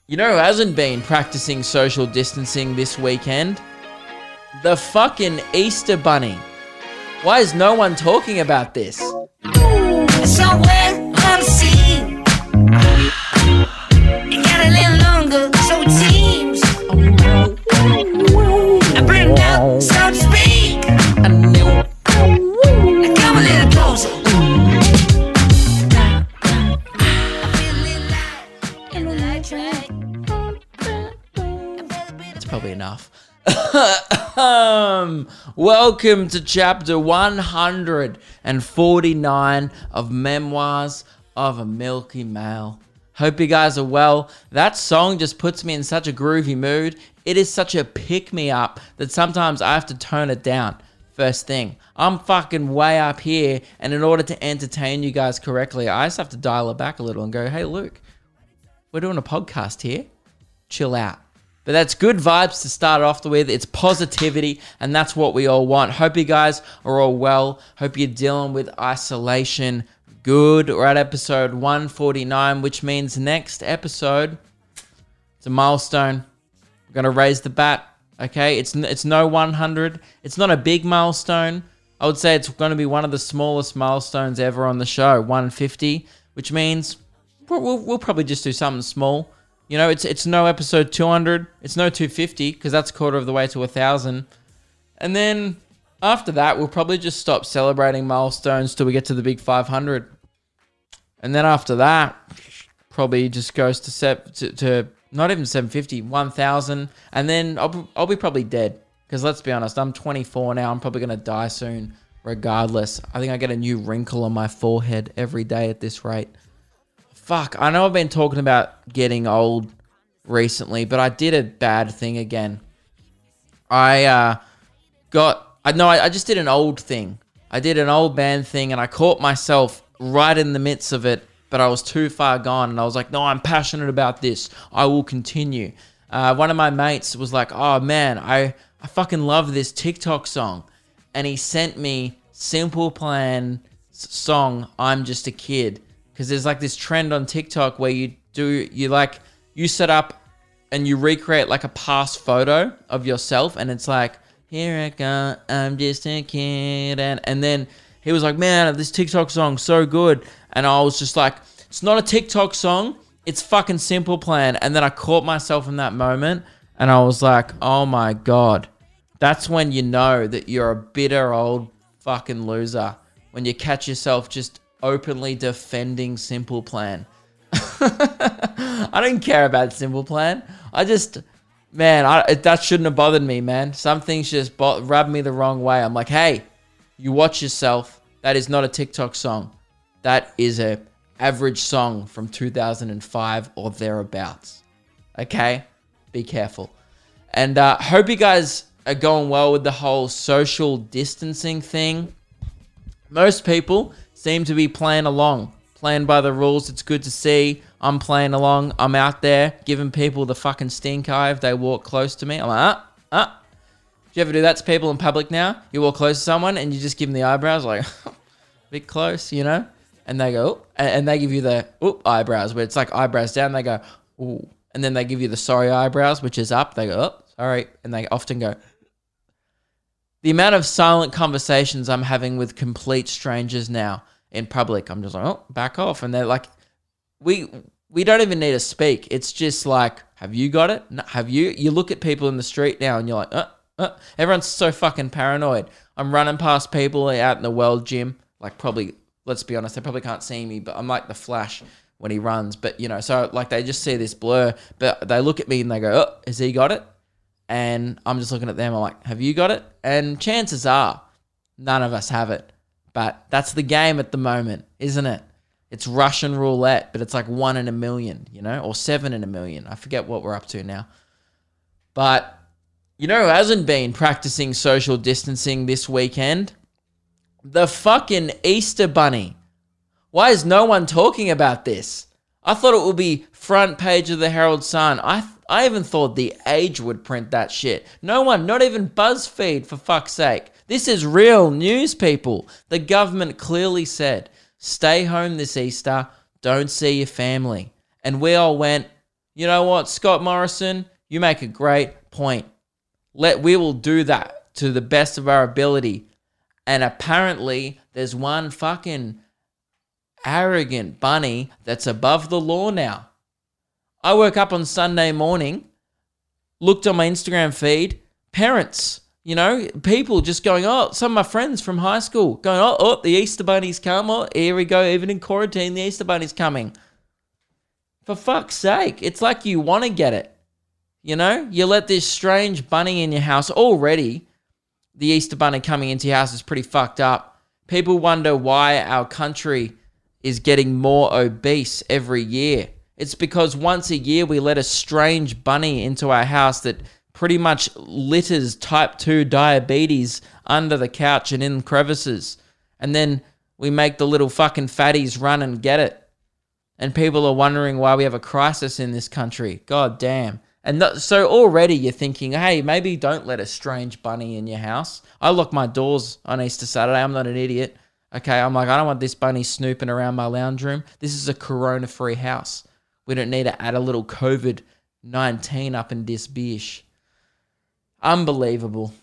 You know who hasn't been practicing social distancing this weekend? The fucking Easter Bunny. Why is no one talking about this? Somewhere on the sea. It got a little longer, so it seems. I burned out, so to speak. Now come a little closer. That's probably enough. Welcome to chapter 149 of Memoirs of a Milky Male. Hope you guys are well. That song just puts me in such a groovy mood. It is such a pick-me-up that sometimes I have to tone it down. First thing, I'm fucking way up here, and in order to entertain you guys correctly, I just have to dial it back a little and go, hey, Luke, we're doing a podcast here. Chill out. But that's good vibes to start off with. It's positivity, and that's what we all want. Hope you guys are all well. Hope you're dealing with isolation good. We're at episode 149, which means next episode, it's a milestone. We're going to raise the bat, okay? It's no 100. It's not a big milestone. I would say it's going to be one of the smallest milestones ever on the show, 150, which means we'll probably just do something small. You know, it's no episode 200. It's no 250 because that's a quarter of the way to 1,000. And then after that, we'll probably just stop celebrating milestones till we get to the big 500. And then after that, probably just goes to not even 750, 1,000. And then I'll be probably dead because let's be honest, I'm 24 now. I'm probably going to die soon regardless. I think I get a new wrinkle on my forehead every day at this rate. Fuck, I know I've been talking about getting old recently, but I did a bad thing again. I just did an old thing. I did an old man thing, and I caught myself right in the midst of it, but I was too far gone, and I was like, no, I'm passionate about this. I will continue. One of my mates was like, oh, man, I fucking love this TikTok song, and he sent me Simple Plan song, I'm Just a Kid. Because there's like this trend on TikTok where you set up and you recreate like a past photo of yourself, and it's like, here I go, I'm just a kid, and then he was like, man, this TikTok song's so good, and I was just like, it's not a TikTok song, it's fucking Simple Plan. And then I caught myself in that moment, and I was like, oh my god, that's when you know that you're a bitter old fucking loser, when you catch yourself just openly defending Simple Plan. I don't care about Simple Plan. That shouldn't have bothered me, man. Some things just rub me the wrong way. I'm like, hey, you watch yourself. That is not a TikTok song. That is a average song from 2005 or thereabouts. Okay? Be careful. And hope you guys are going well with the whole social distancing thing. Most people seem to be playing along, playing by the rules. It's good to see. I'm playing along. I'm out there giving people the fucking stink eye if they walk close to me. I'm like, Do you ever do that to people in public now? You walk close to someone and you just give them the eyebrows, like, a bit close, you know? And they go, and they give you the eyebrows, where it's like eyebrows down. They go, ooh. And then they give you the sorry eyebrows, which is up. They go, oh, sorry. And they often go. The amount of silent conversations I'm having with complete strangers now in public, I'm just like, oh, back off. And they're like, we don't even need to speak. It's just like, have you got it? No, have you? You look at people in the street now and you're like, everyone's so fucking paranoid. I'm running past people out in the World Gym. Like probably, let's be honest, they probably can't see me, but I'm like the Flash when he runs. But, you know, so like they just see this blur, but they look at me and they go, oh, has he got it? And I'm just looking at them. I'm like, have you got it? And chances are none of us have it. But that's the game at the moment, isn't it? It's Russian roulette, but it's like 1 in a million, you know, or 7 in a million. I forget what we're up to now. But you know who hasn't been practicing social distancing this weekend? The fucking Easter Bunny. Why is no one talking about this? I thought it would be front page of the Herald Sun. I even thought The Age would print that shit. No one, not even BuzzFeed, for fuck's sake. This is real news, people. The government clearly said, stay home this Easter, don't see your family. And we all went, You know what, Scott Morrison? You make a great point. We will do that to the best of our ability. And apparently, there's one fucking arrogant bunny that's above the law now. I woke up on Sunday morning, looked on my Instagram feed, parents, people just going, oh, some of my friends from high school going, oh, the Easter Bunny's come. Oh, here we go. Even in quarantine, the Easter Bunny's coming. For fuck's sake. It's like you want to get it. You let this strange bunny in your house. Already, the Easter Bunny coming into your house is pretty fucked up. People wonder why our country is getting more obese every year. It's because once a year we let a strange bunny into our house that pretty much litters type 2 diabetes under the couch and in crevices. And then we make the little fucking fatties run and get it. And people are wondering why we have a crisis in this country. God damn. And so already you're thinking, hey, maybe don't let a strange bunny in your house. I lock my doors on Easter Saturday. I'm not an idiot. Okay, I'm like, I don't want this bunny snooping around my lounge room. This is a corona-free house. We don't need to add a little COVID-19 up in this bitch. Unbelievable.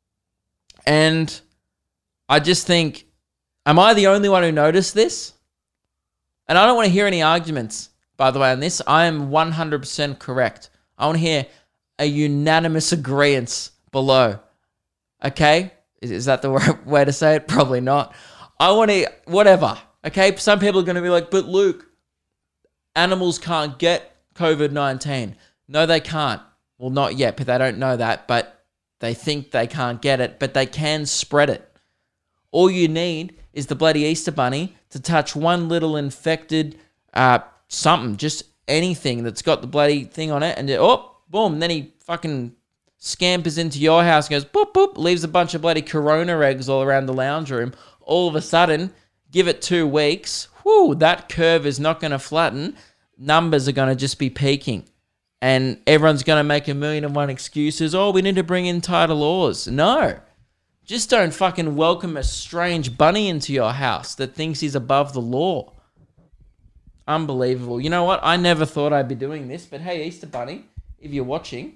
And I just think, am I the only one who noticed this? And I don't want to hear any arguments, by the way, on this. I am 100% correct. I want to hear a unanimous agreement below. Okay? Is that the right way to say it? Probably not. I want to, whatever. Okay? Some people are going to be like, but Luke, animals can't get COVID-19. No, they can't. Well, not yet, but they don't know that. But they think they can't get it, but they can spread it. All you need is the bloody Easter Bunny to touch one little infected something, just anything that's got the bloody thing on it, and boom, then he fucking scampers into your house and goes, boop, boop, leaves a bunch of bloody corona eggs all around the lounge room. All of a sudden, give it 2 weeks, that curve is not going to flatten. Numbers are going to just be peaking. And everyone's going to make 1,000,001 excuses. Oh, we need to bring in tighter laws. No. Just don't fucking welcome a strange bunny into your house that thinks he's above the law. Unbelievable. You know what? I never thought I'd be doing this, but hey, Easter Bunny, if you're watching.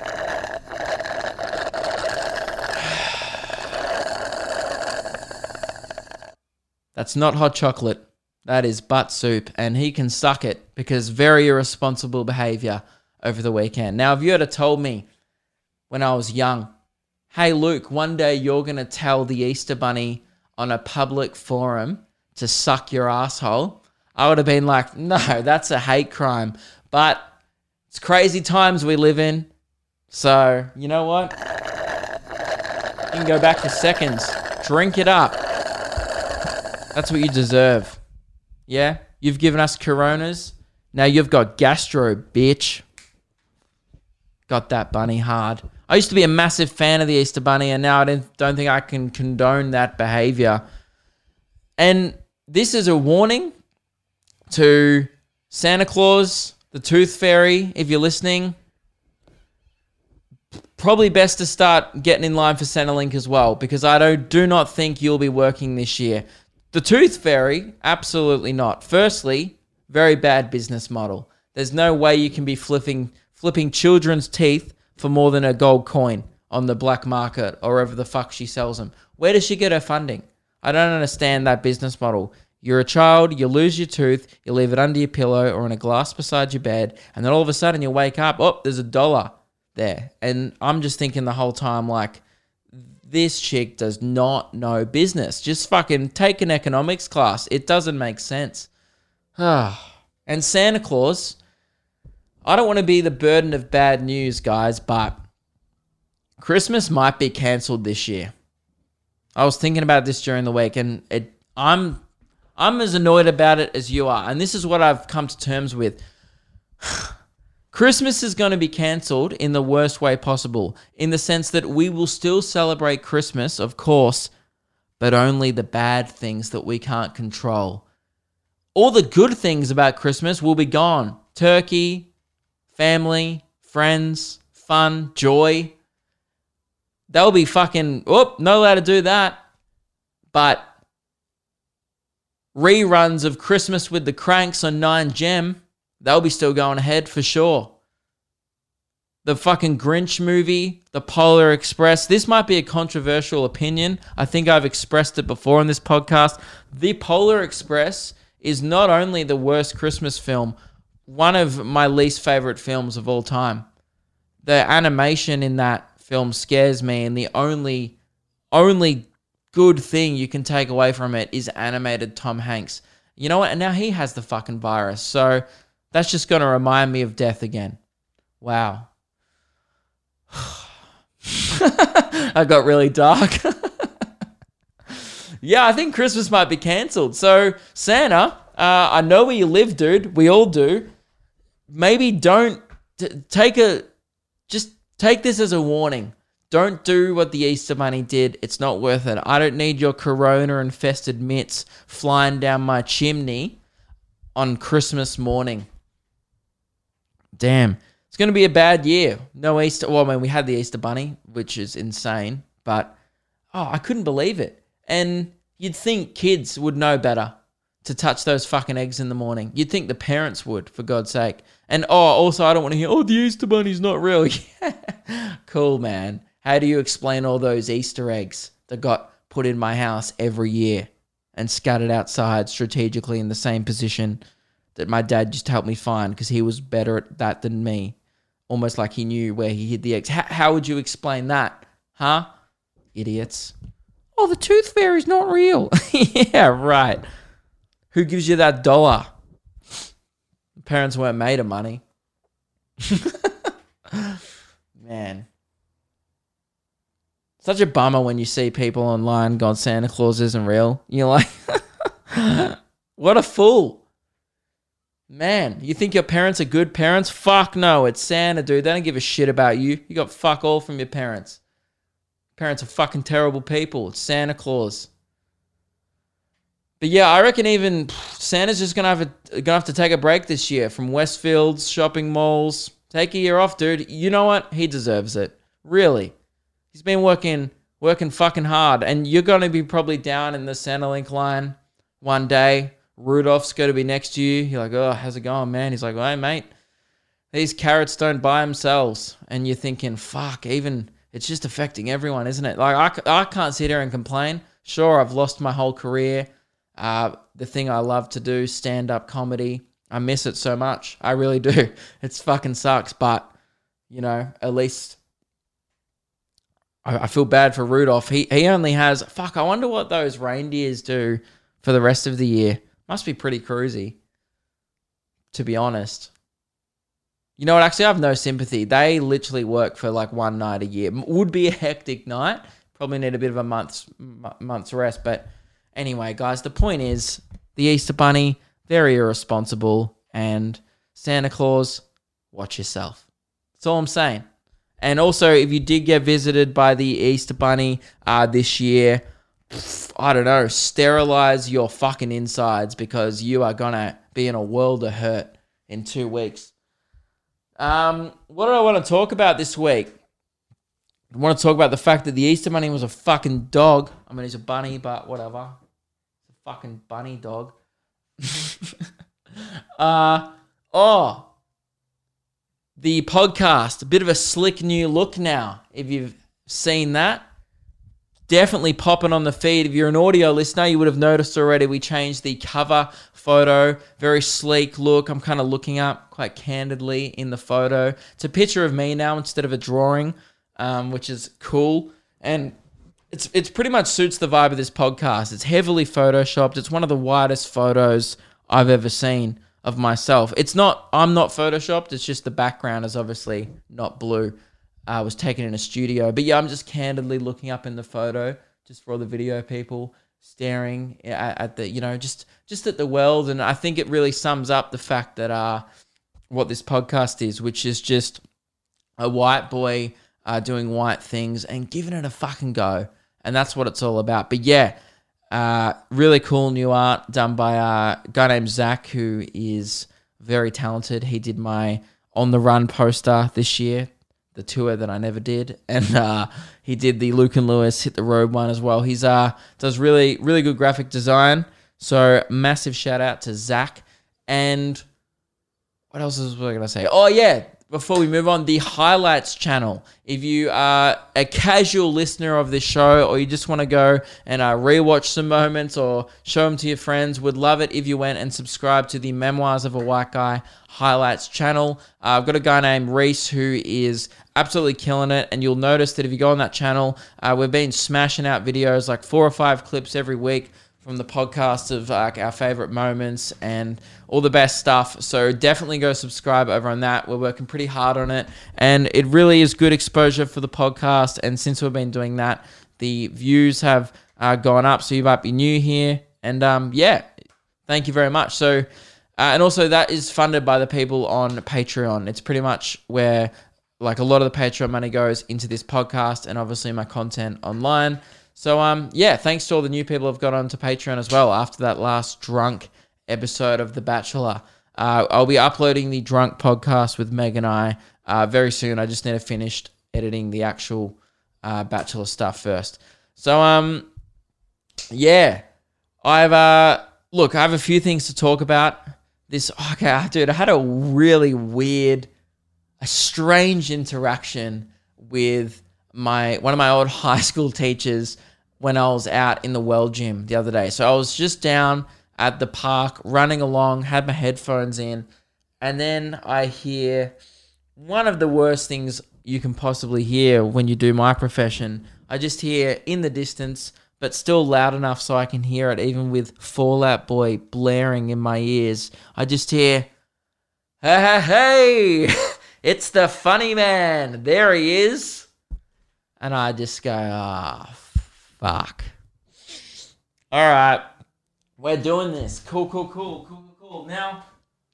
That's not hot chocolate. That is butt soup, and he can suck it because very irresponsible behavior over the weekend. Now, if you had told me when I was young, hey, Luke, one day you're going to tell the Easter Bunny on a public forum to suck your asshole, I would have been like, no, that's a hate crime. But it's crazy times we live in. So, you know what? You can go back for seconds. Drink it up. That's what you deserve. Yeah? You've given us coronas. Now you've got gastro, bitch. Got that bunny hard. I used to be a massive fan of the Easter Bunny, and now I don't think I can condone that behavior. And this is a warning to Santa Claus, the Tooth Fairy, if you're listening. Probably best to start getting in line for Centrelink as well, because I do not think you'll be working this year. The Tooth Fairy, absolutely not. Firstly, very bad business model. There's no way you can be flipping children's teeth for more than a gold coin on the black market or wherever the fuck she sells them. Where does she get her funding? I don't understand that business model. You're a child, you lose your tooth, you leave it under your pillow or in a glass beside your bed, and then all of a sudden you wake up, there's $1 there. And I'm just thinking the whole time, like, this chick does not know business. Just fucking take an economics class. It doesn't make sense. And Santa Claus, I don't want to be the burden of bad news, guys, but Christmas might be cancelled this year. I was thinking about this during the week, and I'm as annoyed about it as you are. And this is what I've come to terms with. Christmas is going to be cancelled in the worst way possible, in the sense that we will still celebrate Christmas, of course, but only the bad things that we can't control. All the good things about Christmas will be gone. Turkey, family, friends, fun, joy. They'll be fucking, not allowed to do that. But reruns of Christmas with the Cranks on 9Gem, they'll be still going ahead for sure. The fucking Grinch movie, The Polar Express. This might be a controversial opinion. I think I've expressed it before on this podcast. The Polar Express is not only the worst Christmas film, one of my least favorite films of all time. The animation in that film scares me, and the only good thing you can take away from it is animated Tom Hanks. You know what? And now he has the fucking virus. So that's just going to remind me of death again. Wow. I got really dark. Yeah, I think Christmas might be cancelled. So, Santa, I know where you live, dude. We all do. Maybe don't just take this as a warning. Don't do what the Easter Bunny did. It's not worth it. I don't need your corona-infested mitts flying down my chimney on Christmas morning. Damn. It's going to be a bad year. No Easter. Well, I mean, we had the Easter Bunny, which is insane. But, I couldn't believe it. And you'd think kids would know better to touch those fucking eggs in the morning. You'd think the parents would, for God's sake. And, also, I don't want to hear, the Easter Bunny's not real. Yeah. Cool, man. How do you explain all those Easter eggs that got put in my house every year and scattered outside strategically in the same position that my dad just helped me find because he was better at that than me? Almost like he knew where he hid the eggs. How would you explain that? Huh? Idiots. Oh, the tooth fairy's not real. Yeah, right. Who gives you that dollar? Parents weren't made of money. Man. Such a bummer when you see people online going, Santa Claus isn't real. You're like, what a fool. Man, you think your parents are good parents? Fuck no, it's Santa, dude. They don't give a shit about you. You got fuck all from your parents. Parents are fucking terrible people. It's Santa Claus. But yeah, I reckon even Santa's just gonna have to take a break this year from Westfields, shopping malls. Take a year off, dude. You know what? He deserves it. Really. He's been working fucking hard, and you're gonna be probably down in the Centrelink line one day. Rudolph's going to be next to you. You're like, oh, how's it going, man? He's like, hey, mate, these carrots don't buy themselves. And you're thinking, fuck, it's just affecting everyone, isn't it? Like, I can't sit here and complain. Sure, I've lost my whole career. The thing I love to do, stand-up comedy. I miss it so much. I really do. It fucking sucks. But, at least I feel bad for Rudolph. He only has, I wonder what those reindeers do for the rest of the year. Must be pretty cruisy, to be honest. You know what? Actually, I have no sympathy. They literally work for like one night a year. Would be a hectic night. Probably need a bit of a month's rest. But anyway, guys, the point is the Easter Bunny, very irresponsible. And Santa Claus, watch yourself. That's all I'm saying. And also, if you did get visited by the Easter Bunny this year, I don't know, sterilize your fucking insides because you are going to be in a world of hurt in 2 weeks. What do I want to talk about this week? I want to talk about the fact that the Easter Bunny was a fucking dog. I mean, he's a bunny, but whatever. It's a fucking bunny dog. The podcast, a bit of a slick new look now, if you've seen that. Definitely popping on the feed. If you're an audio listener, you would have noticed already we changed the cover photo. Very sleek look. I'm kind of looking up quite candidly in the photo. It's a picture of me now instead of a drawing, which is cool. And it's pretty much suits the vibe of this podcast. It's heavily photoshopped. It's one of the widest photos I've ever seen of myself. I'm not photoshopped. It's just the background is obviously not blue. Was taken in a studio. But yeah, I'm just candidly looking up in the photo, just for all the video people, staring at the, just at the world. And I think it really sums up the fact that what this podcast is, which is just a white boy doing white things and giving it a fucking go. And that's what it's all about. But yeah, really cool new art done by a guy named Zach, who is very talented. He did my On the Run poster this year, the tour that I never did, and he did the Luke and Lewis Hit the Road one as well. He's does really, really good graphic design, so massive shout out to Zach. And what else was I going to say? Oh, yeah. Before we move on, the highlights channel. If you are a casual listener of this show, or you just want to go and rewatch some moments or show them to your friends, would love it if you went and subscribed to the Memoirs of a White Guy highlights channel. I've got a guy named Reese who is absolutely killing it, and you'll notice that if you go on that channel, we've been smashing out videos, like 4 or 5 clips every week from the podcast of like our favorite moments and all the best stuff. So definitely go subscribe over on that. We're working pretty hard on it, and it really is good exposure for the podcast. And since we've been doing that, the views have gone up. So you might be new here, and yeah, thank you very much. So and also that is funded by the people on Patreon. It's pretty much where like a lot of the Patreon money goes into this podcast and obviously my content online. So, yeah, thanks to all the new people who've got onto Patreon as well after that last drunk episode of The Bachelor. I'll be uploading the drunk podcast with Meg and I very soon. I just need to finish editing the actual Bachelor stuff first. So, yeah, I have a few things to talk about. Okay, dude, I had a really weird, a strange interaction with one of my old high school teachers when I was out in the well gym the other day. So I was just down at the park running along, had my headphones in, and then I hear one of the worst things you can possibly hear when you do my profession. I just hear in the distance, but still loud enough so I can hear it even with Fall Out Boy blaring in my ears. I just hear, hey, it's the funny man. There he is. And I just go, fuck. All right. We're doing this. Cool. Now,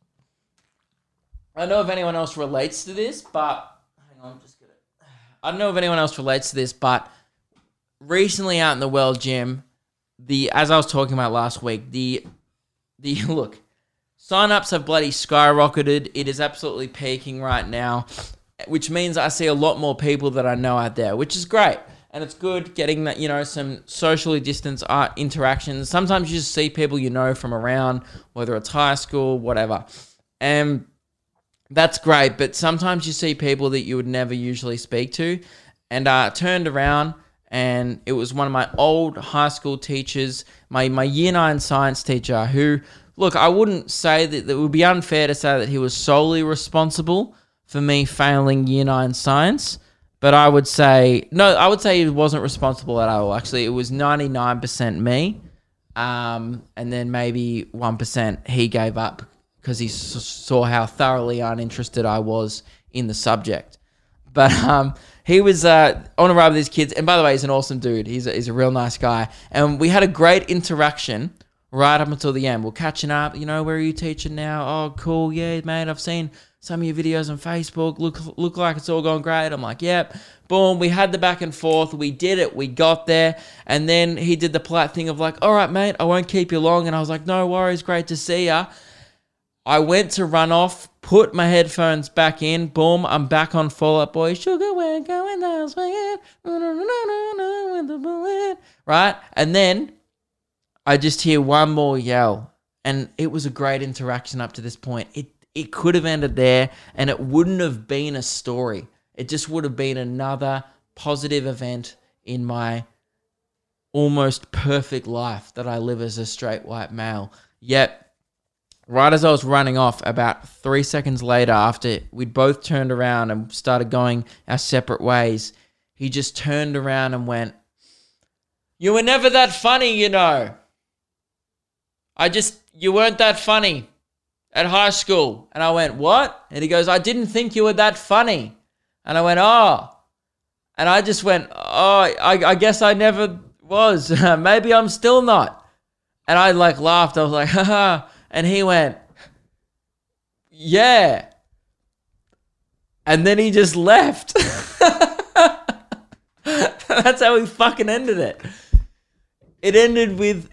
I don't know if anyone else relates to this, but... Hang on, I don't know if anyone else relates to this, but recently out in the World Gym, as I was talking about last week, the look, sign-ups have bloody skyrocketed. It is absolutely peaking right now, which means I see a lot more people that I know out there, which is great. And it's good getting that, some socially distanced interactions. Sometimes you just see people from around, whether it's high school, whatever. And that's great. But sometimes you see people that you would never usually speak to. And I turned around, and it was one of my old high school teachers, my year 9 science teacher, who, look, I wouldn't say that it would be unfair to say that he was solely responsible for me failing year 9 science, but I would say he wasn't responsible at all. Actually, it was 99% me, and then maybe 1% he gave up because he saw how thoroughly uninterested I was in the subject. But he was on a ride with his kids, and by the way, he's an awesome dude. He's a real nice guy, and we had a great interaction right up until the end. We're catching up. Where are you teaching now? Oh, cool. Yeah, mate, I've seen some of your videos on Facebook. Look like it's all going great. I'm like, yep. Boom. We had the back and forth. We did it. We got there. And then he did the polite thing of like, all right, mate, I won't keep you long. And I was like, no worries. Great to see ya. I went to run off, put my headphones back in. Boom. I'm back on Fall Out Boy. Sugar, we're going down swinging. With the bullet. Right? And then I just hear one more yell. And it was a great interaction up to this point. It could have ended there, and it wouldn't have been a story. It just would have been another positive event in my almost perfect life that I live as a straight white male. Yet, right as I was running off, about 3 seconds later, after we'd both turned around and started going our separate ways, he just turned around and went, "You were never that funny, you weren't that funny at high school." And I went, "What?" And he goes, "I didn't think you were that funny." And I went, "Oh." And I just went, "Oh, I guess I never was. Maybe I'm still not." And I laughed. I was like, haha. And he went, "Yeah." And then he just left. That's how we fucking ended it. It ended with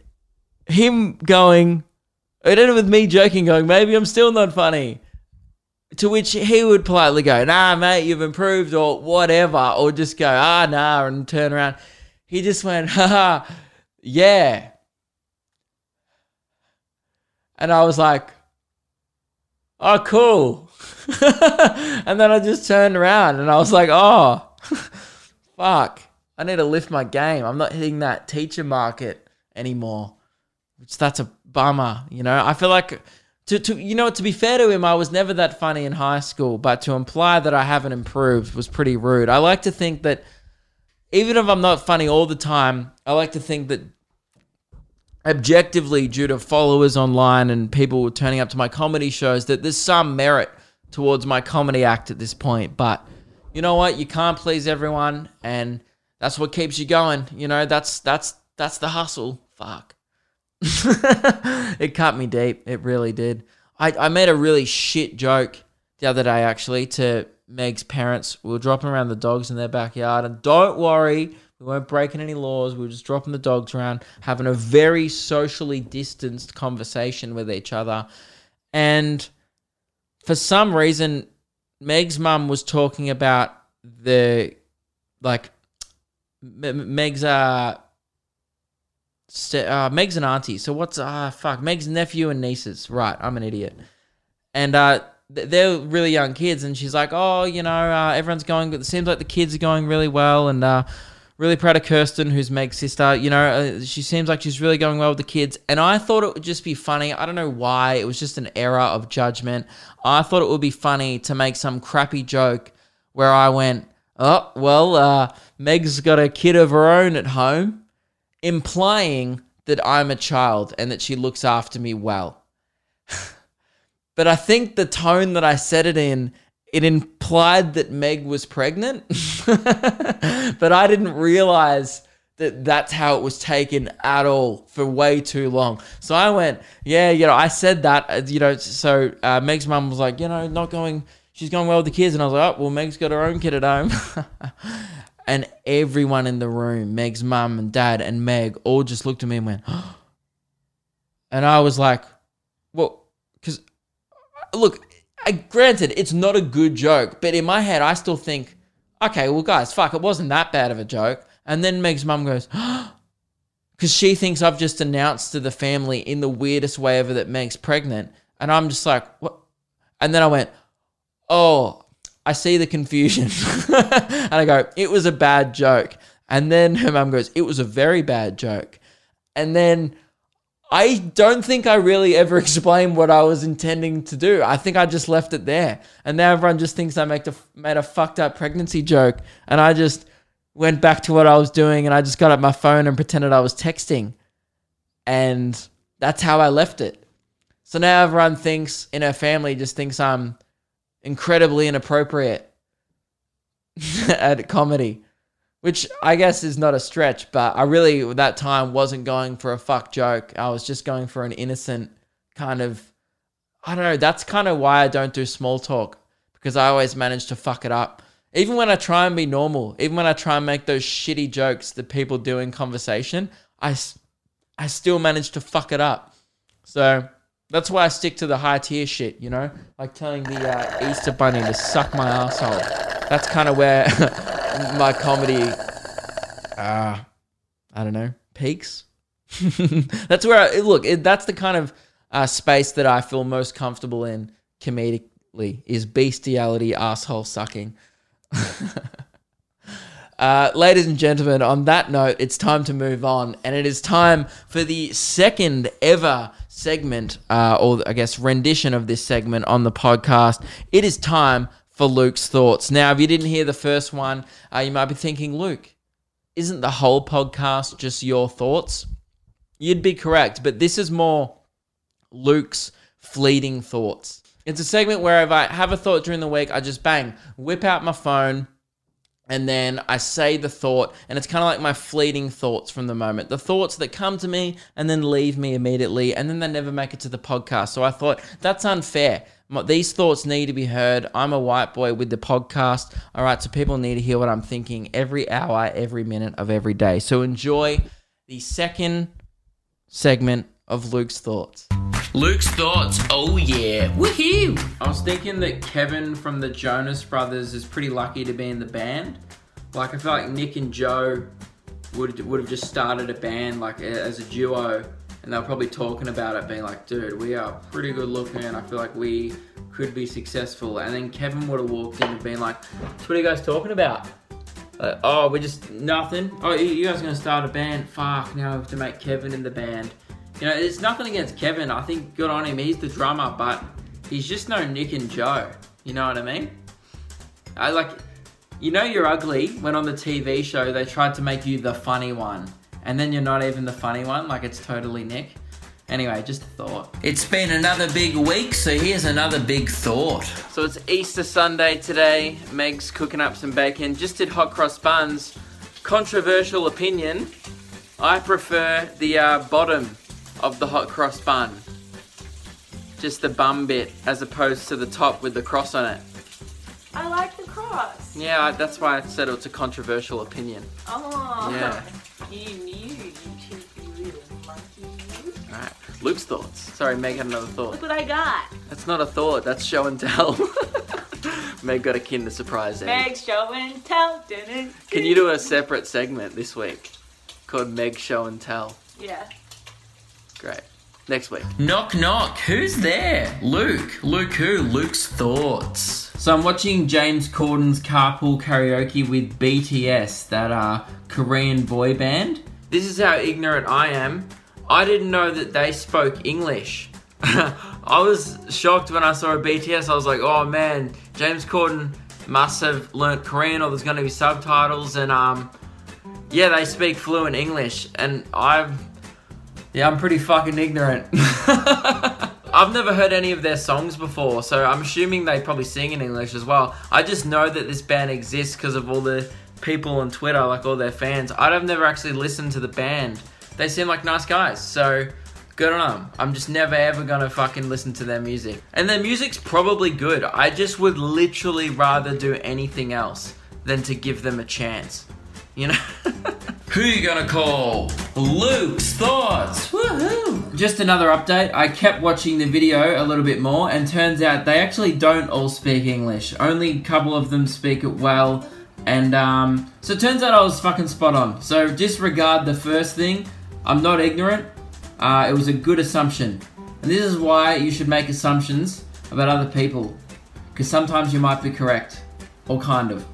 me joking, going, "Maybe I'm still not funny." To which he would politely go, "Nah, mate, you've improved," or whatever, or just go, "Ah, nah," and turn around. He just went, "Haha, yeah." And I was like, "Oh, cool. And then I just turned around and I was like, oh, fuck. I need to lift my game. I'm not hitting that teacher market anymore. Which that's a bummer, you know? I feel like, to be fair to him, I was never that funny in high school, but to imply that I haven't improved was pretty rude. I like to think that even if I'm not funny all the time, I like to think that objectively, due to followers online and people turning up to my comedy shows, that there's some merit towards my comedy act at this point. But you know what? You can't please everyone, and that's what keeps you going. You know, that's the hustle. Fuck. It cut me deep. It really did. I made a really shit joke the other day, actually, to Meg's parents. We were dropping around the dogs in their backyard, and don't worry, we weren't breaking any laws. We were just dropping the dogs around, having a very socially distanced conversation with each other. And for some reason, Meg's mum was talking about Meg's an auntie. So what's Meg's nephew and nieces. Right, I'm an idiot. And they're really young kids, and she's like, oh, you know, everyone's going. It seems like the kids are going really well, and really proud of Kirsten, who's Meg's sister. You know, she seems like she's really going well with the kids. And I thought it would just be funny. I don't know why. It was just an error of judgment. I thought it would be funny to make some crappy joke where I went, oh, well, Meg's got a kid of her own at home, implying that I'm a child and that she looks after me well. But I think the tone that I said it in, it implied that Meg was pregnant, but I didn't realize that that's how it was taken at all for way too long. So I went, yeah, you know, I said that, you know, so Meg's mum was like, you know, she's going well with the kids. And I was like, oh, well, Meg's got her own kid at home. And everyone in the room, Meg's mum and dad and Meg, all just looked at me and went, oh. And I was like, well, because, look, granted, it's not a good joke, but in my head, I still think, okay, well, guys, fuck, it wasn't that bad of a joke. And then Meg's mum goes, because she thinks I've just announced to the family in the weirdest way ever that Meg's pregnant. And I'm just like, what? And then I went, oh, I see the confusion. And I go, it was a bad joke. And then her mum goes, it was a very bad joke. And then I don't think I really ever explained what I was intending to do. I think I just left it there. And now everyone just thinks I made a fucked up pregnancy joke. And I just went back to what I was doing, and I just got up my phone and pretended I was texting. And that's how I left it. So now everyone thinks, in her family, just thinks I'm incredibly inappropriate at comedy. Which I guess is not a stretch, but I really, at that time, wasn't going for a fuck joke. I was just going for an innocent kind of, I don't know, that's kind of why I don't do small talk, because I always manage to fuck it up. Even when I try and be normal, even when I try and make those shitty jokes that people do in conversation, I still manage to fuck it up. So that's why I stick to the high tier shit, you know? Like telling the Easter Bunny to suck my asshole. That's kind of where my comedy, I don't know, peaks. That's where that's the kind of space that I feel most comfortable in comedically, is bestiality, asshole sucking. Ladies and gentlemen, on that note, it's time to move on, and it is time for the second ever segment, or I guess rendition of this segment on the podcast. It is time for Luke's Thoughts. Now, if you didn't hear the first one, you might be thinking, Luke, isn't the whole podcast just your thoughts? You'd be correct, but this is more Luke's fleeting thoughts. It's a segment where if I have a thought during the week, I just whip out my phone, and then I say the thought, and it's kind of like my fleeting thoughts from the moment. The thoughts that come to me and then leave me immediately, and then they never make it to the podcast. So I thought, that's unfair. These thoughts need to be heard. I'm a white boy with the podcast. All right, so people need to hear what I'm thinking every hour, every minute of every day. So enjoy the second segment of Luke's Thoughts. Luke's Thoughts, oh yeah, woohoo! I was thinking that Kevin from the Jonas Brothers is pretty lucky to be in the band. Like, I feel like Nick and Joe would have just started a band, like, as a duo. and they were probably talking about it, being like, dude, we are pretty good looking. I feel like we could be successful. And then Kevin would have walked in and been like, so what are you guys talking about? Oh, we're just nothing. Oh, you guys are going to start a band? Fuck, now we have to make Kevin in the band. You know, it's nothing against Kevin. I think good on him. He's the drummer, but he's just no Nick and Joe. You know what I mean? You know you're ugly when on the TV show they tried to make you the funny one. And then you're not even the funny one, like it's totally Nick. Anyway, just a thought. It's been another big week, so here's another big thought. So it's Easter Sunday today. Meg's cooking up some bacon. Just did hot cross buns. Controversial opinion. I prefer the bottom of the hot cross bun. Just the bum bit, as opposed to the top with the cross on it. I like the cross. Yeah, that's why I said it's a controversial opinion. Oh. Yeah. You knew, you cheeky little monkey. Alright, Luke's thoughts. Sorry, Meg had another thought. Look what I got. That's not a thought, that's show and tell. Meg got a Kinder Surprise egg. Meg show and tell. Can you do a separate segment this week called Meg Show and Tell? Yeah. Great. Next week. Knock knock, who's there? Luke. Luke who? Luke's thoughts. So I'm watching James Corden's Carpool Karaoke with BTS, that Korean boy band. This is how ignorant I am. I didn't know that they spoke English. I was shocked when I saw a BTS. I was like, oh man, James Corden must have learnt Korean, or there's going to be subtitles, and yeah, they speak fluent English, and I'm pretty fucking ignorant. I've never heard any of their songs before, so I'm assuming they probably sing in English as well. I just know that this band exists because of all the people on Twitter, like all their fans. I've never actually listened to the band. They seem like nice guys, so good on them. I'm just never ever gonna fucking listen to their music. And their music's probably good. I just would literally rather do anything else than to give them a chance. You know? Who you gonna call? Luke's thoughts. Woohoo! Just another update. I kept watching the video a little bit more, and turns out they actually don't all speak English. Only a couple of them speak it well, and so it turns out I was fucking spot on. So disregard the first thing. I'm not ignorant. It was a good assumption, and this is why you should make assumptions about other people, because sometimes you might be correct, or kind of.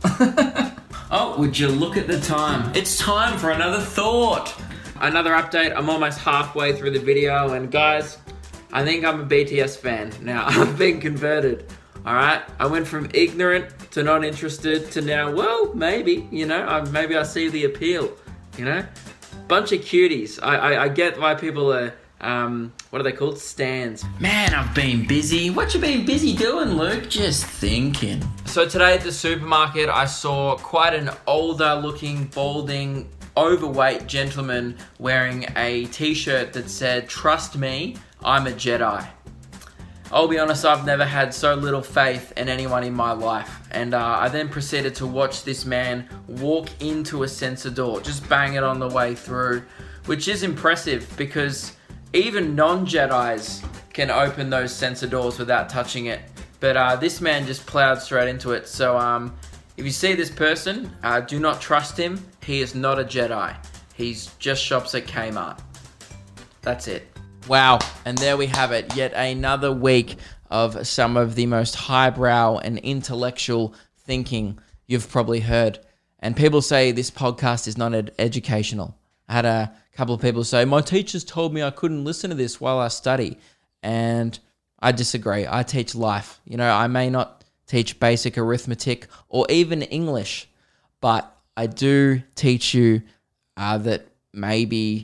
Oh, would you look at the time? It's time for another thought. Another update. I'm almost halfway through the video, and guys, I think I'm a BTS fan now. I've been converted. Alright? I went from ignorant to not interested to now, well, maybe, you know, maybe I see the appeal, you know? Bunch of cuties. I get why people are, what are they called? Stans. Man, I've been busy. What you been busy doing, Luke? Just thinking. So today at the supermarket, I saw quite an older looking, balding, overweight gentleman wearing a t-shirt that said, "Trust me, I'm a Jedi." I'll be honest, I've never had so little faith in anyone in my life. And I then proceeded to watch this man walk into a sensor door, just bang it on the way through, which is impressive because even non-Jedis can open those sensor doors without touching it. But this man just plowed straight into it. So if you see this person, do not trust him. He is not a Jedi. He's just shops at Kmart. That's it. Wow, and there we have it. Yet another week of some of the most highbrow and intellectual thinking you've probably heard. And people say this podcast is not educational. I had a couple of people say, my teachers told me I couldn't listen to this while I study. And I disagree. I teach life. You know, I may not teach basic arithmetic or even English, but I do teach you that maybe...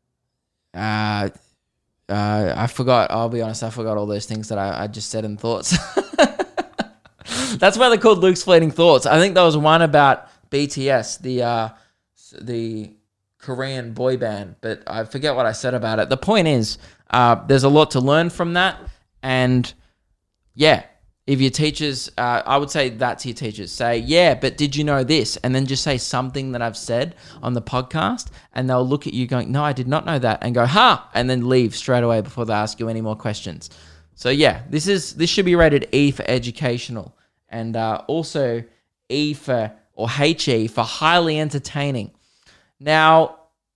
I forgot, I'll be honest, I forgot all those things that I just said in thoughts. That's why they're called Luke's Fleeting Thoughts. I think there was one about BTS, the Korean boy band, but I forget what I said about it. The point is, there's a lot to learn from that, and yeah, if your teachers, I would say that to your teachers. Say, yeah, but did you know this? And then just say something that I've said on the podcast, and they'll look at you going, no, I did not know that, and go, ha, and then leave straight away before they ask you any more questions. So yeah, this should be rated E for educational, and also E for, or HE for highly entertaining. Now,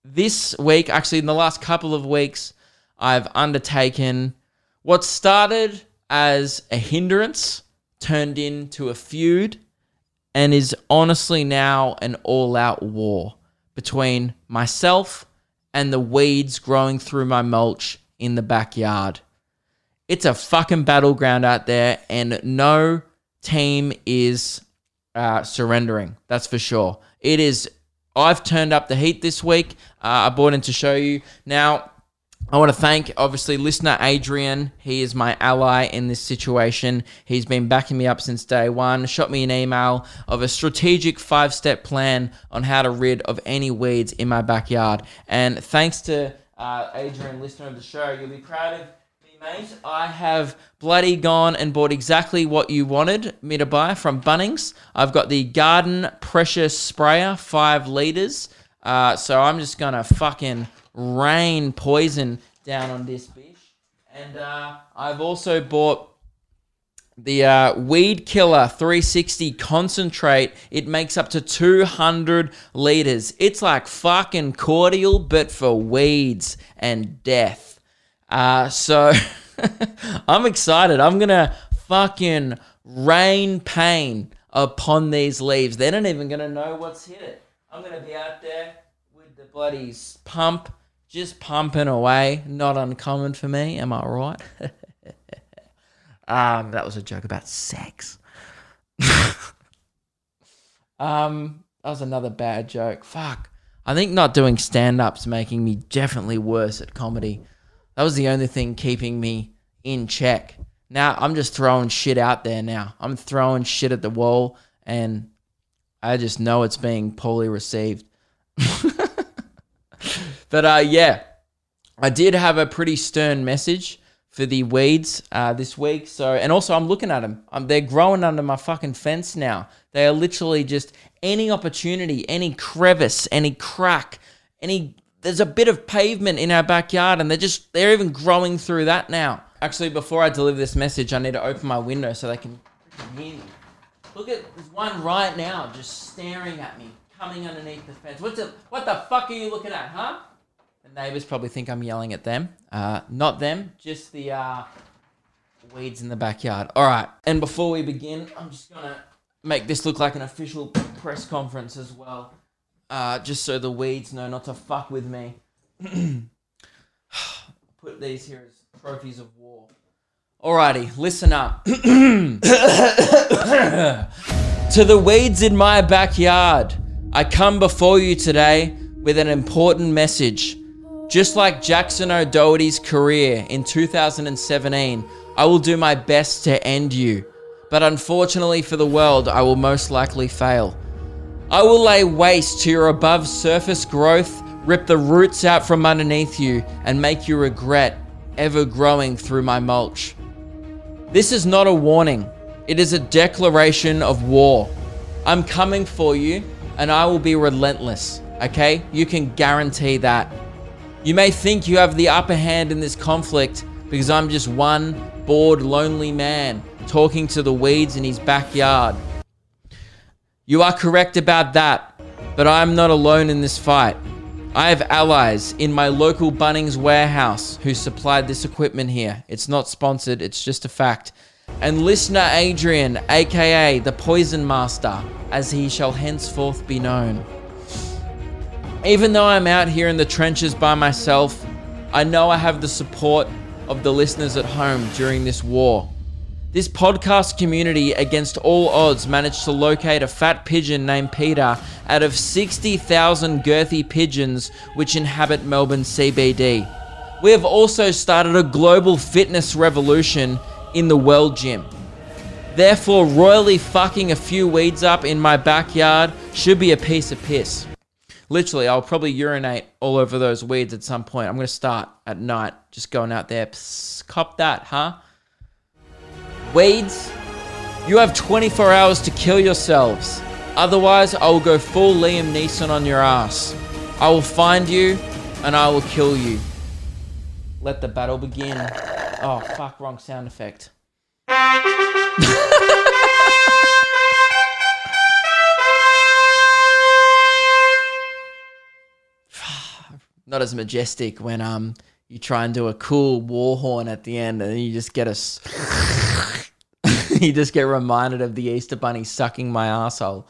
this week, actually in the last couple of weeks, I've undertaken what started as a hindrance, turned into a feud, and is honestly now an all-out war between myself and the weeds growing through my mulch in the backyard. It's a fucking battleground out there, and no team is surrendering. That's for sure. It is. I've turned up the heat this week. I brought in to show you. Now, I want to thank, obviously, listener Adrian. He is my ally in this situation. He's been backing me up since day one. Shot me an email of a strategic 5-step plan on how to rid of any weeds in my backyard. And thanks to Adrian, listener of the show, you'll be proud of me, mate. I have bloody gone and bought exactly what you wanted me to buy from Bunnings. I've got the Garden Pressure Sprayer, 5 litres. So I'm just going to fucking rain poison down on this bitch. And I've also bought the Weed Killer 360 concentrate. It makes up to 200 litres. It's like fucking cordial, but for weeds and death. So I'm excited. I'm going to fucking rain pain upon these leaves. They're not even going to know what's hit it. I'm going to be out there with the bloody pump, just pumping away. Not uncommon for me, am I right? That was a joke about sex. That was another bad joke. Fuck. I think not doing stand-up's making me definitely worse at comedy. That was the only thing keeping me in check. Now I'm just throwing shit out there now. I'm throwing shit at the wall, and I just know it's being poorly received. But yeah, I did have a pretty stern message for the weeds this week. So, and also I'm looking at them. They're growing under my fucking fence now. They are literally just any opportunity, any crevice, any crack, there's a bit of pavement in our backyard, and they're even growing through that now. Actually, before I deliver this message, I need to open my window so they can hear me. Look at, there's one right now just staring at me, coming underneath the fence. What the fuck are you looking at, huh? The neighbors probably think I'm yelling at them. Not them, just the weeds in the backyard. All right, and before we begin, I'm just going to make this look like an official press conference as well, just so the weeds know not to fuck with me. Put these here as trophies of war. Alrighty, listen up. To the weeds in my backyard, I come before you today with an important message. Just like Jackson O'Doherty's career in 2017, I will do my best to end you. But unfortunately for the world, I will most likely fail. I will lay waste to your above surface growth, rip the roots out from underneath you, and make you regret ever growing through my mulch. This is not a warning. It is a declaration of war. I'm coming for you, and I will be relentless, okay? You can guarantee that. You may think you have the upper hand in this conflict because I'm just one bored, lonely man talking to the weeds in his backyard. You are correct about that, but I am not alone in this fight. I have allies in my local Bunnings warehouse who supplied this equipment here. It's not sponsored, it's just a fact. And listener Adrian, aka the Poison Master, as he shall henceforth be known. Even though I'm out here in the trenches by myself, I know I have the support of the listeners at home during this war. This podcast community, against all odds, managed to locate a fat pigeon named Peter out of 60,000 girthy pigeons which inhabit Melbourne CBD. We have also started a global fitness revolution in the World Gym. Therefore, royally fucking a few weeds up in my backyard should be a piece of piss. Literally, I'll probably urinate all over those weeds at some point. I'm going to start at night, just going out there. Psst, cop that, huh? Weeds, you have 24 hours to kill yourselves. Otherwise, I will go full Liam Neeson on your ass. I will find you, and I will kill you. Let the battle begin. Oh, fuck, wrong sound effect. not as majestic when you try and do a cool war horn at the end, and then you just get you just get reminded of the Easter Bunny sucking my asshole.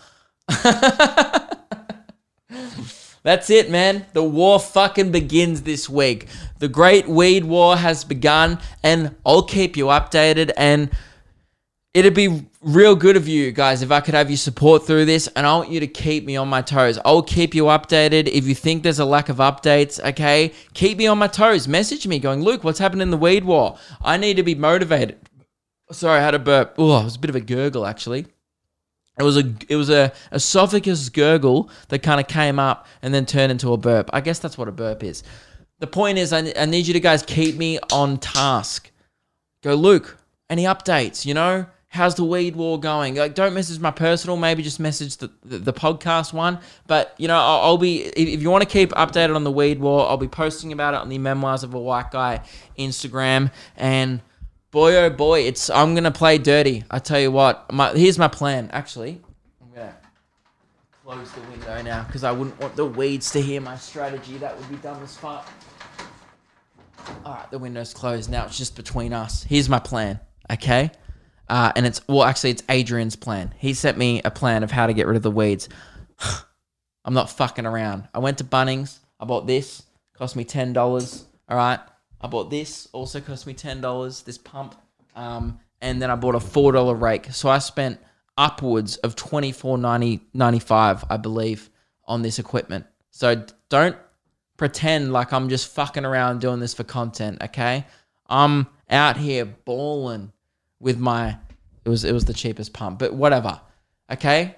That's it, man. The war fucking begins this week. The Great Weed War has begun, and I'll keep you updated, and it'd be real good of you guys if I could have your support through this, and I want you to keep me on my toes. I'll keep you updated. If you think there's a lack of updates, okay, keep me on my toes. Message me going, Luke, what's happening in the weed war? I need to be motivated. Sorry, I had a burp. Oh, it was a bit of a gurgle, actually. It was a esophagus gurgle that kind of came up and then turned into a burp. I guess that's what a burp is. The point is, I need you to guys keep me on task. Go, Luke, any updates, you know? How's the weed war going? Like, don't message my personal, maybe just message the podcast one. But, you know, I'll be, if you want to keep updated on the weed war, I'll be posting about it on the Memoirs of a White Guy Instagram. And boy, oh boy, I'm going to play dirty. I tell you what, here's my plan. Actually, I'm going to close the window now because I wouldn't want the weeds to hear my strategy. That would be dumb as fuck. All right, the window's closed. Now it's just between us. Here's my plan, okay? And it's Adrian's plan. He sent me a plan of how to get rid of the weeds. I'm not fucking around. I went to Bunnings. I bought this. Cost me $10. All right. I bought this. Also cost me $10. This pump. And then I bought a $4 rake. So I spent upwards of $24.95, I believe, on this equipment. So don't pretend like I'm just fucking around doing this for content, okay? I'm out here balling with my, it was the cheapest pump, but whatever, okay?